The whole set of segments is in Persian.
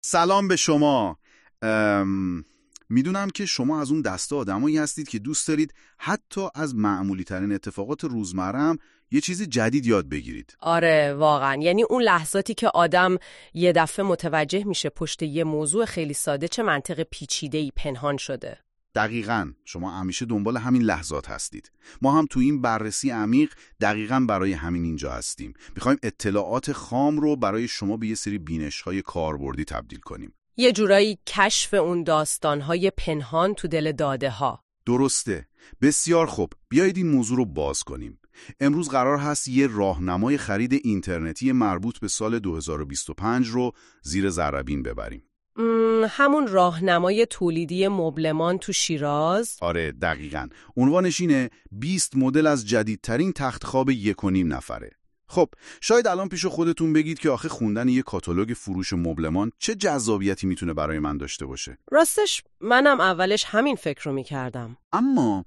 سلام به شما. میدونم که شما از اون دسته آدمایی هستید که دوست دارید حتی از معمولی ترین اتفاقات روزمره هم یه چیز جدید یاد بگیرید. آره واقعا، یعنی اون لحظاتی که آدم یه دفعه متوجه میشه پشت یه موضوع خیلی ساده چه منطق پیچیده‌ای پنهان شده. دقیقاً، شما همیشه دنبال همین لحظات هستید. ما هم تو این بررسی عمیق دقیقاً برای همین اینجا هستیم. میخوایم اطلاعات خام رو برای شما به یه سری بینش‌های کاربردی تبدیل کنیم. یه جورایی کشف اون داستان‌های پنهان تو دل داده‌ها. درسته. بسیار خوب. بیایید این موضوع رو باز کنیم. امروز قرار هست یه راهنمای خرید اینترنتی مربوط به سال 2025 رو زیر ذره‌بین ببریم. همون راهنمای تولیدی مبلمان تو شیراز؟ آره دقیقاً. عنوانش اینه 20 مدل از جدیدترین تخت خواب 1.5 نفره. خب شاید الان پیش خودتون بگید که آخه خوندن یه کاتالوگ فروش مبلمان چه جذابیتی میتونه برای من داشته باشه. راستش منم اولش همین فکر رو میکردم. اما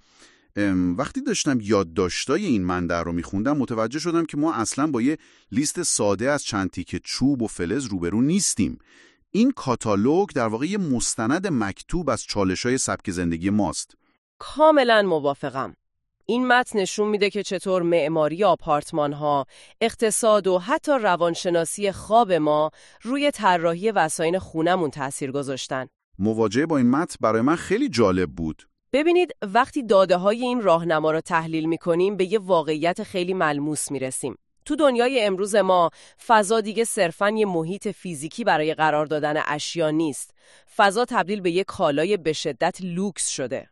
وقتی داشتم یادداشتای این منبع رو میخوندم متوجه شدم که ما اصلاً با یه لیست ساده از چند تیکه چوب و فلز روبرو نیستیم. این کاتالوگ در واقع یه مستند مکتوب از چالش‌های سبک زندگی ماست. کاملا موافقم. این متن نشون میده که چطور معماری آپارتمان‌ها، اقتصاد و حتی روانشناسی خواب ما روی طراحی وسایل خونمون تأثیر گذاشتن. مواجهه با این متن برای من خیلی جالب بود. ببینید وقتی داده‌های این راهنما رو تحلیل می‌کنیم به یه واقعیت خیلی ملموس میرسیم. تو دنیای امروز ما فضا دیگه صرفاً یه محیط فیزیکی برای قرار دادن اشیا نیست. فضا تبدیل به یه کالای به شدت لوکس شده.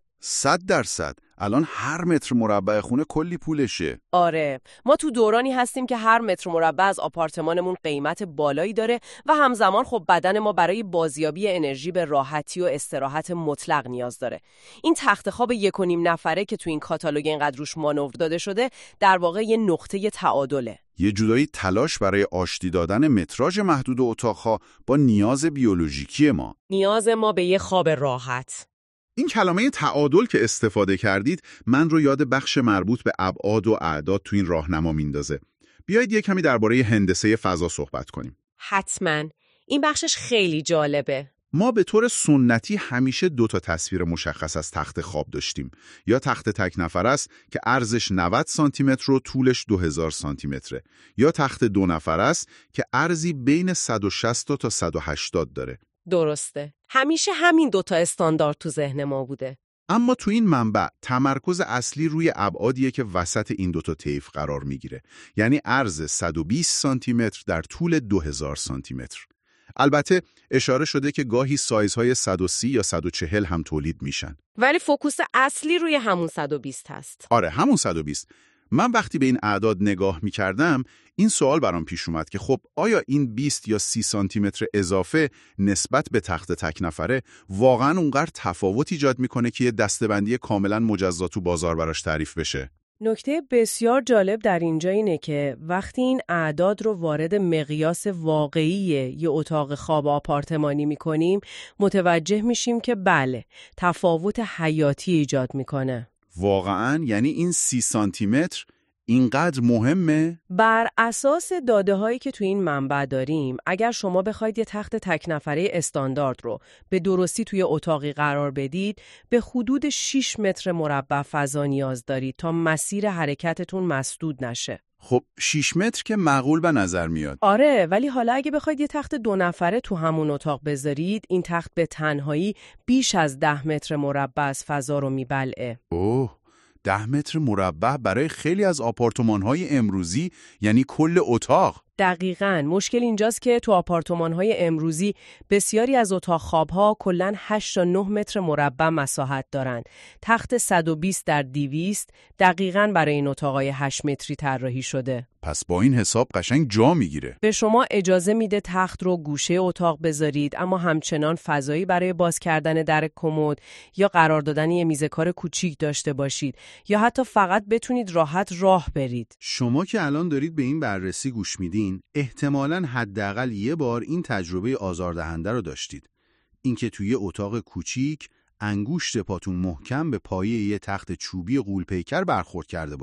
100%. الان هر متر مربع خونه کلی پولشه. آره، ما تو دورانی هستیم که هر متر مربع از آپارتمانمون قیمت بالایی داره و همزمان خب بدن ما برای بازیابی انرژی به راحتی و استراحت مطلق نیاز داره. این تخت خواب 1.5 نفره که تو این کاتالوگ اینقدر روش مانور داده شده در واقع یه نقطه تعادله. یه جورایی تلاش برای آشتی دادن متراژ محدود اتاق‌ها با نیاز بیولوژیکی ما. نیاز ما به یه خواب راحت. این کلمه تعادل که استفاده کردید من رو یاد بخش مربوط به ابعاد و اعداد تو این راهنما میندازه. بیایید یه کمی درباره هندسه فضا صحبت کنیم. حتما. این بخشش خیلی جالبه. ما به طور سنتی همیشه 2 تا تصویر مشخص از تخت خواب داشتیم. یا تخت تک نفر است که عرضش 90 سانتی متر و طولش 2000 سانتی متره. یا تخت 2 نفر است که عرضی بین 160 تا 180 داره. درسته. همیشه همین 2 تا استاندارد تو ذهن ما بوده. اما تو این منبع تمرکز اصلی روی ابعادیه که وسط این 2 تا طیف قرار میگیره. یعنی عرض 120 سانتی متر در طول 2000 سانتی متر. البته اشاره شده که گاهی سایزهای 130 یا 140 هم تولید میشن. ولی فوکوس اصلی روی همون 120 هست. آره همون 120. من وقتی به این اعداد نگاه می‌کردم این سوال برام پیش اومد که خب آیا این 20 یا 30 سانتی متر اضافه نسبت به تخت تک نفره واقعاً اونقدر تفاوت ایجاد میکنه که یه دسته‌بندی کاملاً مجزا تو بازار براش تعریف بشه؟ نکته بسیار جالب در اینجا اینه که وقتی این اعداد رو وارد مقیاس واقعی یه اتاق خواب آپارتمانی می‌کنیم متوجه میشیم که بله تفاوت حیاتی ایجاد میکنه. واقعاً یعنی این 30 سانتی متر اینقدر مهمه؟ بر اساس داده‌هایی که تو این منبع داریم، اگر شما بخواید یه تخت تک نفره استاندارد رو به درستی توی اتاقی قرار بدید، به حدود 6 متر مربع فضا نیاز دارید تا مسیر حرکتتون مسدود نشه. خب 6 متر که معقول به نظر میاد. آره، ولی حالا اگه بخواید یه تخت 2 نفره تو همون اتاق بذارید، این تخت به تنهایی بیش از 10 متر مربع از فضا رو میبلعه. اوه، 10 متر مربع برای خیلی از آپارتمان‌های امروزی یعنی کل اتاق. دقیقاً. مشکل اینجاست که تو آپارتمان‌های امروزی بسیاری از اتاق خواب‌ها کلاً 8 تا 9 متر مربع مساحت دارن. تخت 120 در 200 دقیقاً برای این اتاقای 8 متری طراحی شده. پس با این حساب قشنگ جا میگیره. به شما اجازه میده تخت رو گوشه اتاق بذارید اما همچنان فضایی برای باز کردن در کمد یا قرار دادن یه میز کار کوچیک داشته باشید یا حتی فقط بتونید راحت راه برید. شما که الان دارید به این بررسی گوش میدین احتمالاً حداقل یه بار این تجربه آزاردهنده رو داشتید. اینکه توی اتاق کوچیک انگشت پاتون محکم به پایه یه تخت چوبی غول‌پیکر برخورد کرده باشه.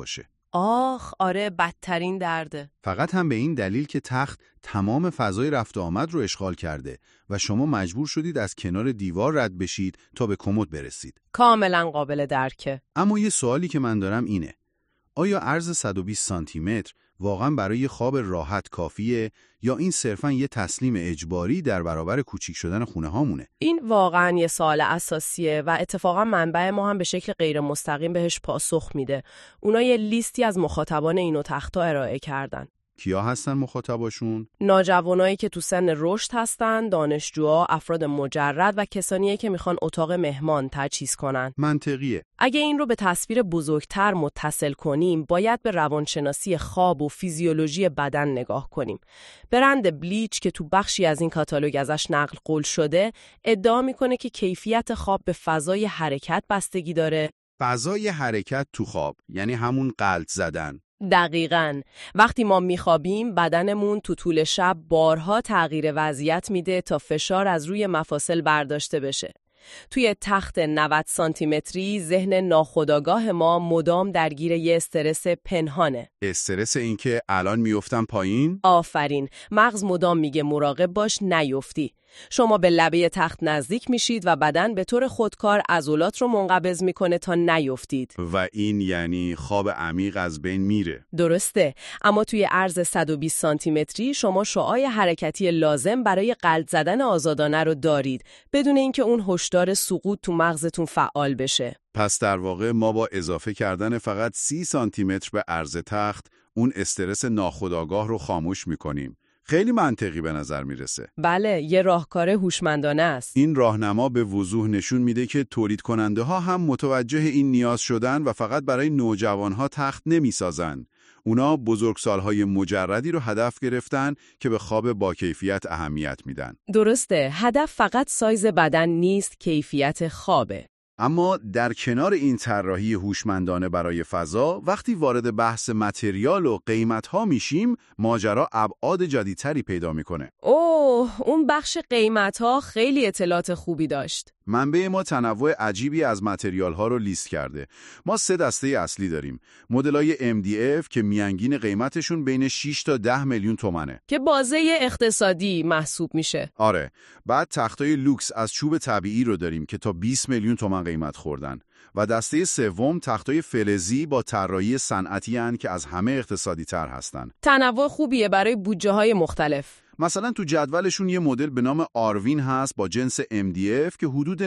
آخ آره، بدترین درده. فقط هم به این دلیل که تخت تمام فضای رفت و آمد رو اشغال کرده و شما مجبور شدید از کنار دیوار رد بشید تا به کمد برسید. کاملا قابل درکه. اما یه سوالی که من دارم اینه: آیا عرض 120 سانتی متر واقعا برای خواب راحت کافیه یا این صرفاً یه تسلیم اجباری در برابر کوچیک شدن خونه هامونه؟ این واقعا یه سوال اساسیه و اتفاقا منبع ما هم به شکل غیر مستقیم بهش پاسخ میده. اونا یه لیستی از مخاطبان اینو تختا ارائه کردن. کیا هستن مخاطباشون؟ نوجوانایی که تو سن رشد هستن، دانشجوها، افراد مجرد و کسانیه که میخوان اتاق مهمان تجهیز کنن. منطقیه. اگه این رو به تصویر بزرگتر متصل کنیم، باید به روانشناسی خواب و فیزیولوژی بدن نگاه کنیم. برند بلیچ که تو بخشی از این کاتالوگ ازش نقل قول شده، ادعا میکنه که کیفیت خواب به فضای حرکت بستگی داره. فضای حرکت تو خواب یعنی همون غلط زدن. دقیقاً. وقتی ما میخوابیم بدنمون تو طول شب بارها تغییر وضعیت میده تا فشار از روی مفاصل برداشته بشه. توی تخت 90 سانتی متری ذهن ناخودآگاه ما مدام درگیر یه استرس پنهانه. استرس این که الان میافتم پایین؟ آفرین. مغز مدام میگه مراقب باش نیفتی. شما به لبه تخت نزدیک میشید و بدن به طور خودکار عضلات رو منقبض میکنه تا نیفتید. و این یعنی خواب عمیق از بین میره. درسته. اما توی عرض 120 سانتی متری شما شعاع حرکتی لازم برای غلط زدن آزادانه رو دارید بدون اینکه اون هشدار سقوط تو مغزتون فعال بشه. پس در واقع ما با اضافه کردن فقط 30 سانتی متر به عرض تخت اون استرس ناخودآگاه رو خاموش میکنیم. خیلی منطقی به نظر میرسه. بله، یه راهکار هوشمندانه است. این راهنما به وضوح نشون میده که تولید کننده ها هم متوجه این نیاز شدن و فقط برای نوجوان ها تخت نمیسازن. اونا بزرگسالهای مجردی رو هدف گرفتن که به خواب با کیفیت اهمیت میدن. درسته، هدف فقط سایز بدن نیست، کیفیت خوابه. اما در کنار این طراحی هوشمندانه برای فضا، وقتی وارد بحث متریال و قیمت‌ها میشیم، ماجرا ابعاد جدیدتری پیدا میکنه. اوه، اون بخش قیمت‌ها خیلی اطلاعات خوبی داشت. منبع ما تنوع عجیبی از متریال‌ها رو لیست کرده. ما 3 دسته اصلی داریم. مدل‌های MDF که میانگین قیمتشون بین 6 تا 10 میلیون تومنه. که بازه اقتصادی محسوب میشه. آره. بعد تختای لوکس از چوب طبیعی رو داریم که تا 20 میلیون تومان قیمت خوردن. و دسته سوم تختای فلزی با طراحی صنعتی ان که از همه اقتصادی تر هستن. تنوع خوبیه برای بودجه‌های مختلف. مثلا تو جدولشون یه مدل به نام آروین هست با جنس MDF که حدود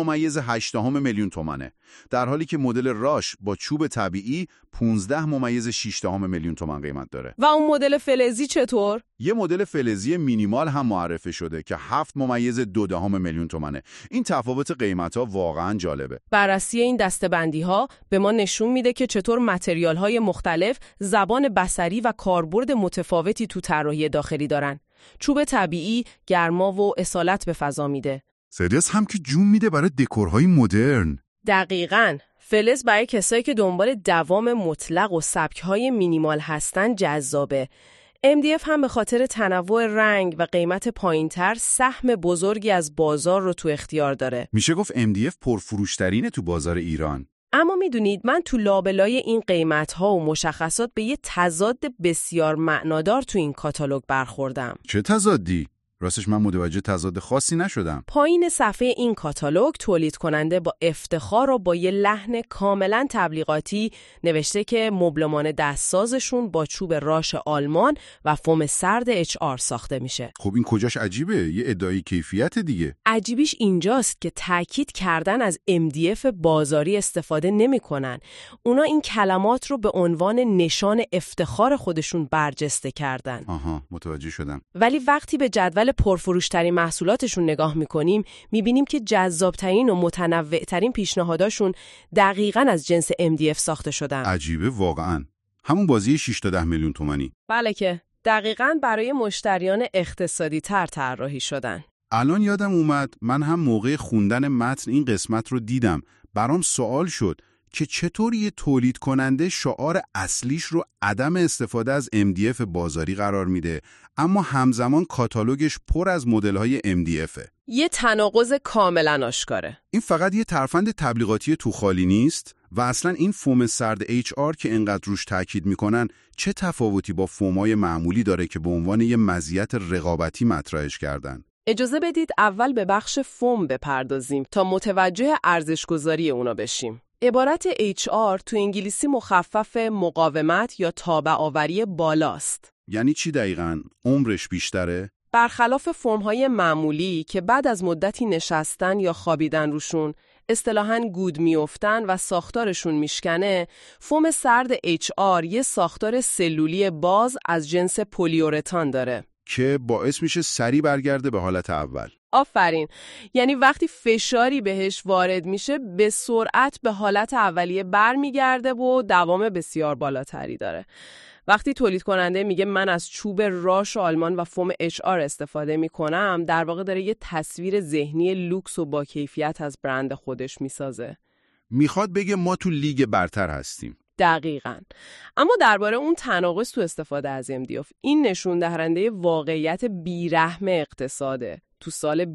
9.8 میلیون تومنه، در حالی که مدل راش با چوب طبیعی 15.6 میلیون تومان قیمت داره. و اون مدل فلزی چطور؟ یه مدل فلزی مینیمال هم معرفی شده که 7.2 میلیون تومنه. این تفاوت قیمت‌ها واقعاً جالبه. بررسی این دسته‌بندی‌ها به ما نشون میده که چطور متریال‌های مختلف زبان بصری و کاربرد متفاوتی تو طراحی داخلی دارن. چوب طبیعی گرما و اصالت به فضا میده. فلز هم که جون میده برای دکورهای مدرن. دقیقاً. فلز برای کسایی که دنبال دوام مطلق و سبک‌های مینیمال هستن جذابه. MDF هم به خاطر تنوع رنگ و قیمت پایین‌تر سهم بزرگی از بازار رو تو اختیار داره. میشه گفت MDF پرفروش‌ترینه تو بازار ایران. اما میدونید من تو لابلای این قیمت‌ها و مشخصات به یه تضاد بسیار معنادار تو این کاتالوگ برخوردم. چه تضادی؟ راستش من متوجه تضاد خاصی نشدم. پایین صفحه این کاتالوگ تولید کننده با افتخار و با یه لحن کاملا تبلیغاتی نوشته که مبلمان دستسازشون با چوب راش آلمان و فوم سرد HR ساخته میشه. خب این کجاش عجیبه؟ یه ادعای کیفیت دیگه. عجیبیش اینجاست که تأکید کردن از MDF بازاری استفاده نمی‌کنن. اونا این کلمات رو به عنوان نشان افتخار خودشون برجسته کردن. آها، متوجه شدم. ولی وقتی به جدول پرفروش‌ترین محصولاتشون نگاه می‌کنیم، می‌بینیم که جذاب‌ترین و متنوع‌ترین پیشنهاداشون دقیقاً از جنس MDF ساخته شدن. عجیبه واقعاً. همون بازی 6 تا 10 میلیون تومانی. بله که دقیقاً برای مشتریان اقتصادی‌تر طراحی شدن. الان یادم اومد من هم موقع خوندن متن این قسمت رو دیدم. برام سوال شد که چطور یه تولید کننده شعار اصلیش رو عدم استفاده از MDF بازاری قرار میده اما همزمان کاتالوگش پر از مدل‌های MDFه. یه تناقض کاملا آشکاره. این فقط یه ترفند تبلیغاتی تو خالی نیست و اصلا این فوم سرد HR که انقدر روش تاکید میکنن چه تفاوتی با فومای معمولی داره که به عنوان یه مزیت رقابتی مطرحش کردن؟ اجازه بدید اول به بخش فوم بپردازیم تا متوجه ارزش‌گذاری اونا بشیم. عبارت HR تو انگلیسی مخفف مقاومت یا تابع‌آوری بالاست. یعنی چی دقیقاً؟ عمرش بیشتره؟ برخلاف فرم‌های معمولی که بعد از مدتی نشستن یا خوابیدن روشون اصطلاحاً گود میافتن و ساختارشون میشکنه، فوم سرد HR یه ساختار سلولی باز از جنس پلیورتان داره که باعث میشه سریع برگرده به حالت اول. آفرین. یعنی وقتی فشاری بهش وارد میشه به سرعت به حالت اولیه برمیگرده و دوام بسیار بالاتری داره. وقتی تولید کننده میگه من از چوب راش آلمان و فوم HR استفاده میکنم، در واقع داره یه تصویر ذهنی لوکس و با کیفیت از برند خودش میسازه. میخواد بگه ما تو لیگ برتر هستیم. دقیقاً. اما درباره اون تناقض تو استفاده از MDF، این نشون دهنده واقعیت بیرحم اقتصاده تو سال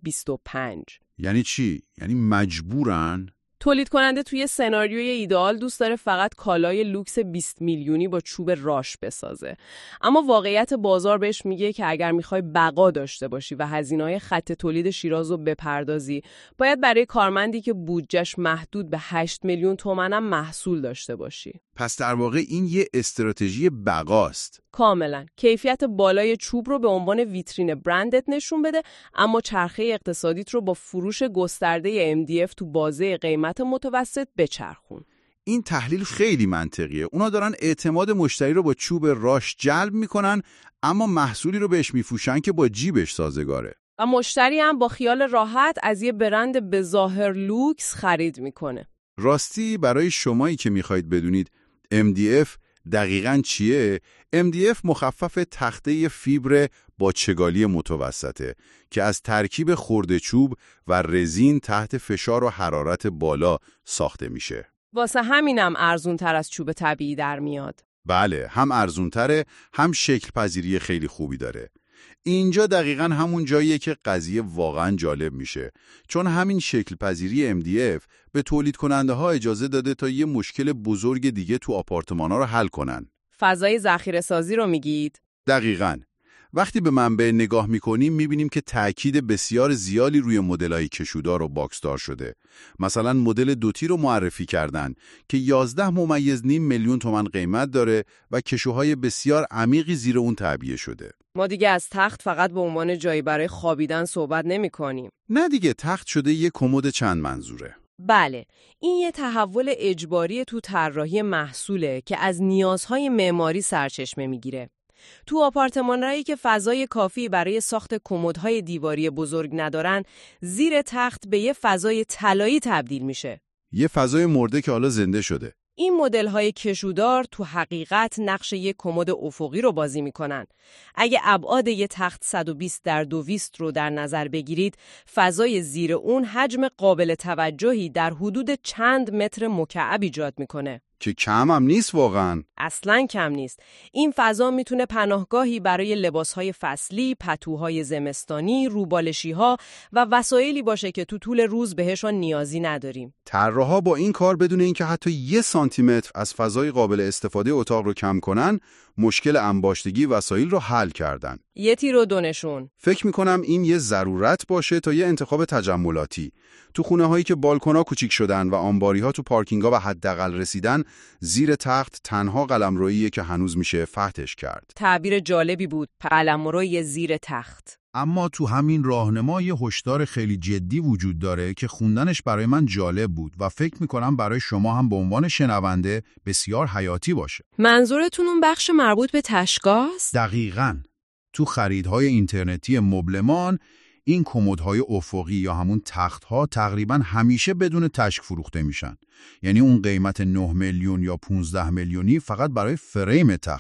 2025. یعنی چی؟ یعنی مجبورن؟ تولید کننده توی سناریوی ایدئال دوست داره فقط کالای لوکس 20 میلیونی با چوب راش بسازه. اما واقعیت بازار بهش میگه که اگر میخوای بقا داشته باشی و هزینه‌های خط تولید شیراز رو بپردازی، باید برای کارمندی که بودجهش محدود به 8 میلیون تومان هم محصول داشته باشی. پس در واقع این یه استراتژی بقاست. کاملا. کیفیت بالای چوب رو به عنوان ویترین برندت نشون بده، اما چرخه اقتصادیت رو با فروش گسترده MDF تو بازه قیمت متوسط بچرخون. این تحلیل خیلی منطقیه. اونا دارن اعتماد مشتری رو با چوب راش جلب میکنن، اما محصولی رو بهش میفروشن که با جیبش سازگاره. و مشتری هم با خیال راحت از یه برند به ظاهر لوکس خرید میکنه. راستی برای شمایی که میخواید بدونید MDF دقیقاً چیه؟ MDF مخفف تخته فیبر با چگالی متوسطه که از ترکیب خرده چوب و رزین تحت فشار و حرارت بالا ساخته میشه. واسه همینم ارزون تر از چوب طبیعی در میاد. بله، هم ارزون تره، هم شکل پذیری خیلی خوبی داره. اینجا دقیقاً همون جاییه که قضیه واقعاً جالب میشه، چون همین شکل پذیری MDF به تولید کننده ها اجازه داده تا یه مشکل بزرگ دیگه تو آپارتمانا رو حل کنن. فضای ذخیره سازی رو میگید؟ دقیقاً. وقتی به منبع نگاه میکنیم میبینیم که تأکید بسیار زیادی روی مدل‌های کشودار و باکسدار شده. مثلا مدل دوتی رو معرفی کردن که 11.5 میلیون تومان قیمت داره و کشوهای بسیار عمیقی زیر اون تعبیه شده. ما دیگه از تخت فقط به عنوان جایی برای خوابیدن صحبت نمی‌کنیم. نه دیگه، تخت شده یه کمد چند منظوره. بله، این یه تحول اجباری تو طراحی محصوله که از نیازهای معماری سرچشمه میگیره. تو آپارتمان‌هایی که فضای کافی برای ساخت کمدهای دیواری بزرگ ندارن، زیر تخت به یه فضای طلایی تبدیل میشه. یه فضای مرده که حالا زنده شده. این مدل‌های کشودار تو حقیقت نقش یک کمد افقی رو بازی می‌کنن. اگه ابعاد یک تخت 120 در 220 رو در نظر بگیرید، فضای زیر اون حجم قابل توجهی در حدود چند متر مکعب ایجاد می‌کنه. که کم هم نیست واقعاً. اصلاً کم نیست. این فضا میتونه پناهگاهی برای لباسهای فصلی، پتوهای زمستانی، روبالشی‌ها و وسایلی باشه که تو طول روز بهشون نیازی نداریم. طراحا با این کار بدون اینکه حتی 1 سانتیمتر از فضای قابل استفاده اتاق رو کم کنن، مشکل انباشتگی وسایل رو حل کردن. یه تیر و دو نشون. فکر میکنم این یه ضرورت باشه تا یه انتخاب تجملاتی. تو خونه هایی که بالکونا کوچیک شدن و آنباری ها تو پارکینگ ها به حداقل رسیدن، زیر تخت تنها قلمروییه که هنوز میشه فتحش کرد. تعبیر جالبی بود، قلمروی زیر تخت. اما تو همین راهنما یه هشدار خیلی جدی وجود داره که خوندنش برای من جالب بود و فکر میکنم برای شما هم به عنوان شنونده بسیار حیاتی باشه. منظورتون اون بخش مربوط به تشکاست؟ دقیقاً. تو خریدهای اینترنتی مبلمان این کمدهای افقی یا همون تختها تقریباً همیشه بدون تشک فروخته میشن. یعنی اون قیمت 9 میلیون یا 15 میلیونی فقط برای فریم تخته.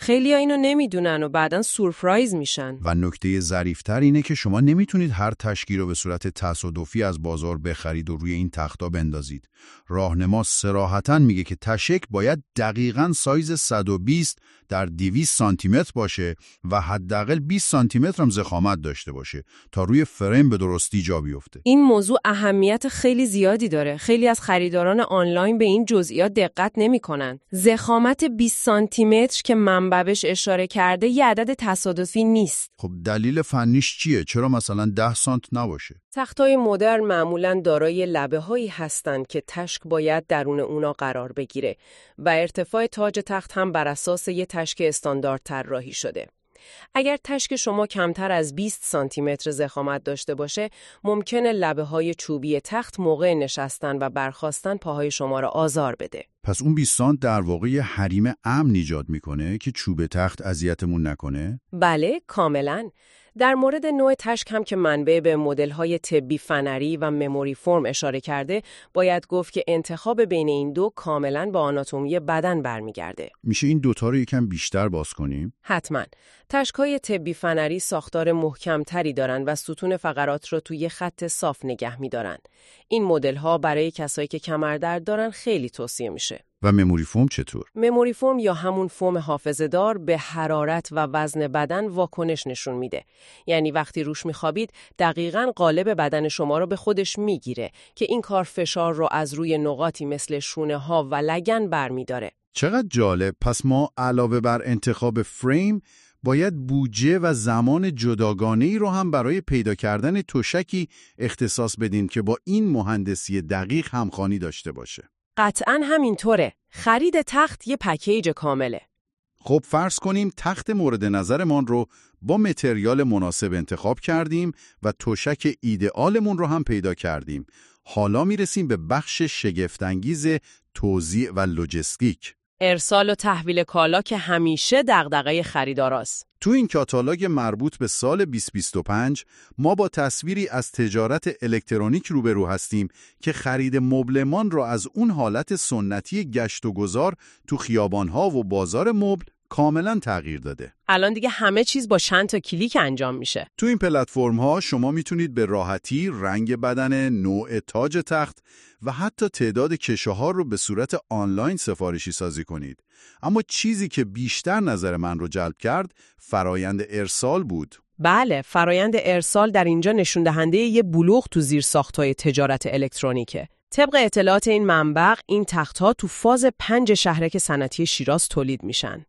خیلی‌ها اینو نمیدونن و بعداً سورپرایز میشن. و نکته ظریف‌تر اینه که شما نمیتونید هر تشکی رو به صورت تصادفی از بازار بخرید و روی این تختا بندازید. راهنما صراحتاً میگه که تشک باید دقیقاً سایز 120 در 200 سانتی متر باشه و حداقل 20 سانتی متر هم ضخامت داشته باشه تا روی فریم به درستی جا بیفته. این موضوع اهمیت خیلی زیادی داره. خیلی از خریداران آنلاین به این جزئیات دقت نمی‌کنن. ضخامت 20 سانتی متر که منبع بهش اشاره کرده یه عدد تصادفی نیست. خب دلیل فنیش چیه؟ چرا مثلا 10 سانت نباشه؟ تخت‌های مدرن معمولاً دارای لبه‌هایی هستند که تشک باید درون اونا قرار بگیره و ارتفاع تاج تخت هم بر اساس یه تشک استاندارد طراحی شده. اگر تشک شما کمتر از 20 سانتی متر ضخامت داشته باشه، ممکنه لبه‌های چوبی تخت موقع نشستن و برخاستن پاهای شما را آزار بده. پس اون 20 سانت در واقع یه حریم امن ایجاد میکنه که چوب تخت اذیتمون نکنه؟ بله، کاملاً. در مورد نوع تشک هم که منبع به مدل‌های طبی فنری و مموری فرم اشاره کرده، باید گفت که انتخاب بین این دو کاملاً با آناتومی بدن برمیگرده. میشه این دوتا رو یکم بیشتر باز کنیم؟ حتماً. تشک‌های طبی فنری ساختار محکم‌تری دارن و ستون فقرات رو توی خط صاف نگه می‌دارن. این مدل‌ها برای کسایی که کمردرد دارن خیلی توصیه میشه. و مموری فوم چطور؟ مموری فوم یا همون فوم حافظه‌دار به حرارت و وزن بدن واکنش نشون میده. یعنی وقتی روش میخوابید دقیقاً قالب بدن شما رو به خودش میگیره که این کار فشار رو از روی نقاطی مثل شونه ها و لگن برمیداره. چقدر جالب. پس ما علاوه بر انتخاب فریم باید بودجه و زمان جداگانه‌ای رو هم برای پیدا کردن تشکی اختصاص بدیم که با این مهندسی دقیق همخوانی داشته باشه. قطعاً همینطوره. خرید تخت یه پکیج کامله. خب فرض کنیم تخت مورد نظرمان رو با متریال مناسب انتخاب کردیم و تشک ایدئالمون رو هم پیدا کردیم. حالا میرسیم به بخش شگفت‌انگیز توزیع و لوجستیک. ارسال و تحویل کالا که همیشه دغدغه خریداراست. تو این کاتالوگ مربوط به سال 2025 ما با تصویری از تجارت الکترونیک روبرو هستیم که خرید مبلمان را از اون حالت سنتی گشت و گذار تو خیابان‌ها و بازار مبل کاملا تغییر داده. الان دیگه همه چیز با چند تا کلیک انجام میشه. تو این پلتفرم‌ها شما میتونید به راحتی رنگ بدن، نوع تاج تخت و حتی تعداد کشه‌ها رو به صورت آنلاین سفارشی سازی کنید. اما چیزی که بیشتر نظر من رو جلب کرد فرایند ارسال بود. بله، فرایند ارسال در اینجا نشون دهنده یه بلوغ تو زیرساخت‌های تجارت الکترونیکه. طبق اطلاعات این منبع، این تخت‌ها تو فاز 5 شهرک صنعتی شیراز تولید میشن.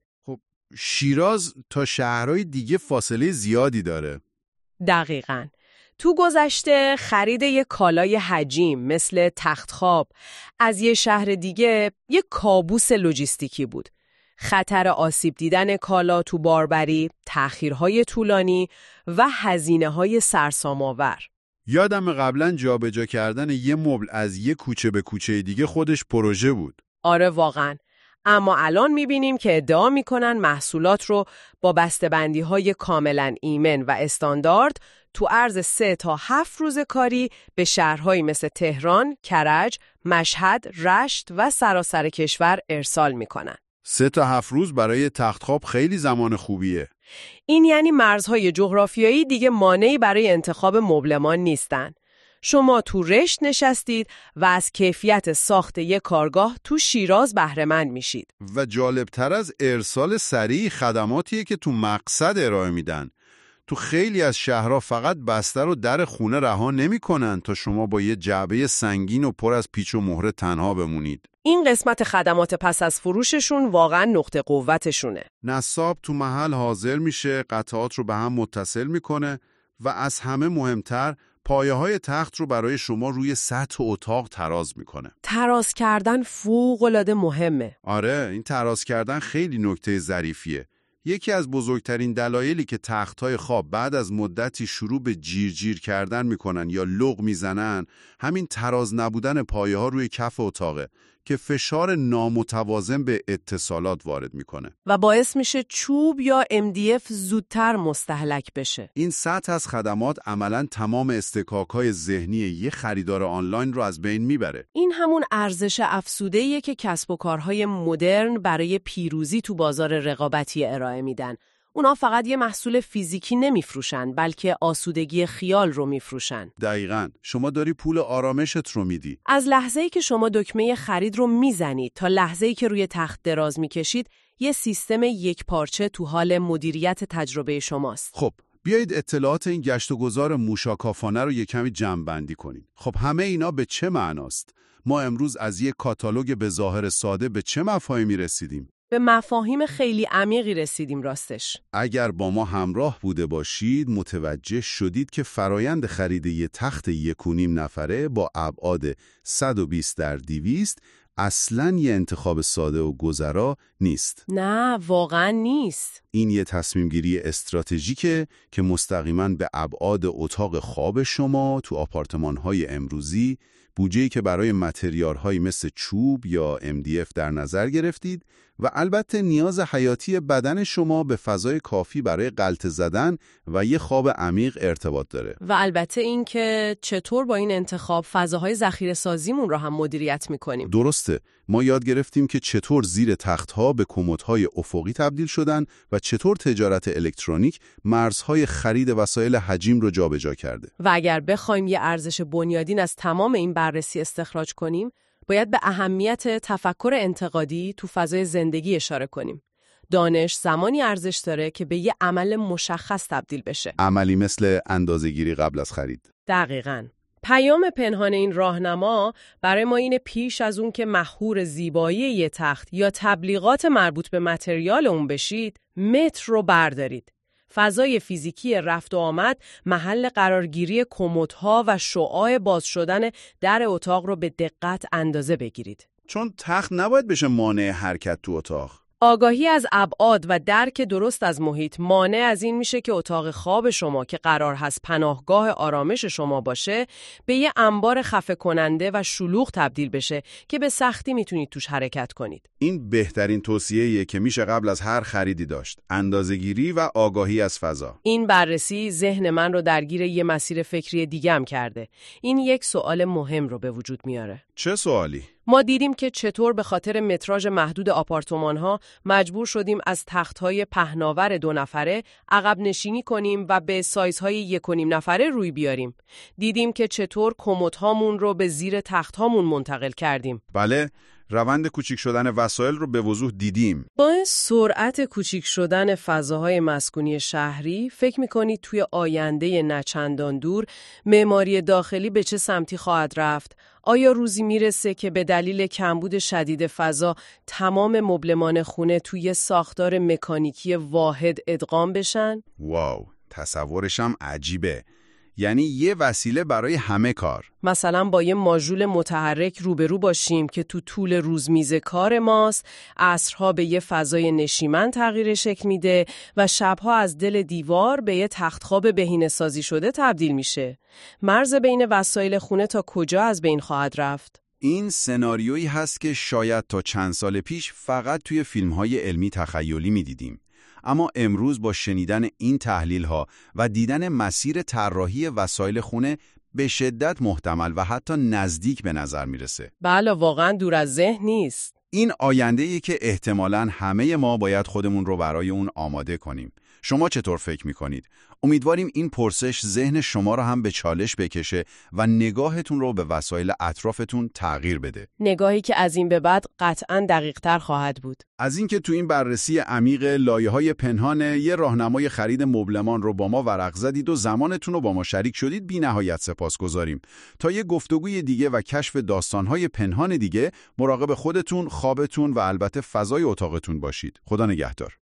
شیراز تا شهرهای دیگه فاصله زیادی داره. دقیقاً. تو گذشته خرید یک کالای حجیم مثل تختخواب از یه شهر دیگه یک کابوس لوجستیکی بود. خطر آسیب دیدن کالا تو باربری، تأخیرهای طولانی و هزینه‌های سرسام‌آور. یادم قبلا جابجا کردن یه مبل از یه کوچه به کوچه دیگه خودش پروژه بود. آره واقعاً. اما الان می‌بینیم که ادعا می‌کنن محصولات رو با بسته‌بندی‌های کاملاً ایمن و استاندارد تو عرض 3 تا 7 روز کاری به شهرهایی مثل تهران، کرج، مشهد، رشت و سراسر کشور ارسال می‌کنن. 3 تا 7 روز برای تختخواب خیلی زمان خوبیه. این یعنی مرزهای جغرافیایی دیگه مانعی برای انتخاب مبلمان نیستن. شما تو رشت نشستید و از کیفیت ساخت یک کارگاه تو شیراز بهره‌مند میشید. و جالبتر از ارسال سریع خدماتیه که تو مقصد ارائه میدن. تو خیلی از شهرها فقط بسته رو در خونه رها نمی‌کنن تا شما با یه جعبه سنگین و پر از پیچ و مهره تنها بمونید. این قسمت خدمات پس از فروششون واقعا نقطه قوتشونه. نصاب تو محل حاضر میشه، قطعات رو به هم متصل میکنه و از همه مهمتر پایه‌های تخت رو برای شما روی سطح اتاق تراز میکنه. تراز کردن فوق‌العاده مهمه. آره، این تراز کردن خیلی نکته ظریفیه. یکی از بزرگترین دلایلی که تخت‌های خواب بعد از مدتی شروع به جیر کردن میکنن یا لغ میزنن، همین تراز نبودن پایه‌ها روی کف اتاقه که فشار نامتوازن به اتصالات وارد میکنه و باعث میشه چوب یا MDF زودتر مستهلک بشه. این سطح از خدمات عملاً تمام استکاک‌های ذهنی یه خریدار آنلاین رو از بین میبره. این همون ارزش افزوده‌ایه که کسب و کارهای مدرن برای پیروزی تو بازار رقابتی ارائه میدن. اونا فقط یه محصول فیزیکی نمیفروشن، بلکه آسودگی خیال رو میفروشن. دقیقاً. شما داری پول آرامشت رو میدی. از لحظه‌ای که شما دکمه خرید رو میزنید تا لحظه‌ای که روی تخت دراز میکشید، یه سیستم یکپارچه تو حال مدیریت تجربه شماست. خب، بیایید اطلاعات این گشت و گذار موشاکافانه رو یک کمی جمع‌بندی کنیم. خب همه اینا به چه معناست؟ ما امروز از یک کاتالوگ به ظاهر ساده به چه مفاهیمی رسیدیم؟ به مفاهیم خیلی عمیقی رسیدیم راستش. اگر با ما همراه بوده باشید متوجه شدید که فرایند خرید یک تخت 1.5 نفره با ابعاد 120x200 اصلاً یه انتخاب ساده و گذرا نیست. نه، واقعاً نیست. این یه تصمیم گیری استراتژیکه که مستقیماً به ابعاد اتاق خواب شما تو آپارتمان‌های امروزی، بودجه‌ای که برای متریال‌هایی مثل چوب یا MDF در نظر گرفتید و البته نیاز حیاتی بدن شما به فضای کافی برای غلطه زدن و یه خواب عمیق ارتباط داره. و البته این که چطور با این انتخاب فضاهای ذخیره سازیمون رو هم مدیریت می‌کنیم. درسته. ما یاد گرفتیم که چطور زیر تخت‌ها به کمدهای افقی تبدیل شدن و چطور تجارت الکترونیک مرزهای خرید وسایل حجیم رو جابجا کرده. و اگر بخوایم یه ارزش بنیادین از تمام این بررسی استخراج کنیم، باید به اهمیت تفکر انتقادی تو فضای زندگی اشاره کنیم. دانش زمانی ارزش داره که به یه عمل مشخص تبدیل بشه. عملی مثل اندازه‌گیری قبل از خرید. دقیقاً. پیام پنهان این راهنما برای ما اینه پیش از اون که مخهور زیبایی یه تخت یا تبلیغات مربوط به متریال اون بشید، متر رو بردارید. فضای فیزیکی رفت و آمد، محل قرارگیری کمدها و شعاع باز شدن در اتاق رو به دقت اندازه بگیرید. چون تخت نباید بشه مانع حرکت تو اتاق. آگاهی از ابعاد و درک درست از محیط مانع از این میشه که اتاق خواب شما که قرار هست پناهگاه آرامش شما باشه به یه انبار خفه کننده و شلوغ تبدیل بشه که به سختی میتونید توش حرکت کنید. این بهترین توصیه‌ایه که میشه قبل از هر خریدی داشت. اندازه‌گیری و آگاهی از فضا. این بررسی ذهن من رو درگیر یه مسیر فکری دیگه‌ام کرده. این یک سوال مهم رو به وجود میاره. چه سوالی؟ ما دیدیم که چطور به خاطر متراژ محدود آپارتمان‌ها مجبور شدیم از تخت‌های پهناور 2 نفره عقب نشینی کنیم و به سایزهای 1.5 نفره روی بیاریم. دیدیم که چطور کمدهامون رو به زیر تخت‌هامون منتقل کردیم. بله، روند کوچیک شدن وسایل رو به وضوح دیدیم. با این سرعت کوچیک شدن فضاهای مسکونی شهری، فکر می‌کنید توی آینده نچندان دور معماری داخلی به چه سمتی خواهد رفت؟ آیا روزی میرسه که به دلیل کمبود شدید فضا تمام مبلمان خونه توی ساختار مکانیکی واحد ادغام بشن؟ واو، تصورشم عجیبه. یعنی یه وسیله برای همه کار. مثلا با یه ماژول متحرک روبرو باشیم که تو طول روز میز کار ماست، عصرها به یه فضای نشیمن تغییر شکل میده و شبها از دل دیوار به یه تختخواب بهینه‌سازی شده تبدیل میشه. مرز بین وسایل خونه تا کجا از بین خواهد رفت؟ این سناریویی هست که شاید تا چند سال پیش فقط توی فیلم‌های علمی تخیلی می‌دیدیم. اما امروز با شنیدن این تحلیل‌ها و دیدن مسیر طراحی وسایل خونه به شدت محتمل و حتی نزدیک به نظر میرسه. بله، واقعا دور از ذهن نیست. این آینده‌ای که احتمالاً همه ما باید خودمون رو برای اون آماده کنیم. شما چطور فکر می‌کنید؟ امیدواریم این پرسش ذهن شما رو هم به چالش بکشه و نگاهتون رو به وسایل اطرافتون تغییر بده. نگاهی که از این به بعد قطعاً دقیق‌تر خواهد بود. از اینکه تو این بررسی عمیق لایه‌های پنهان یه راهنمای خرید مبلمان رو با ما ورق زدید و زمانتون رو با ما شریک شدید بی‌نهایت سپاسگزاریم. تا یه گفتگوی دیگه و کشف داستان‌های پنهان دیگه، مراقب خودتون، خوابتون و البته فضای اتاقتون باشید. خدا نگهدار.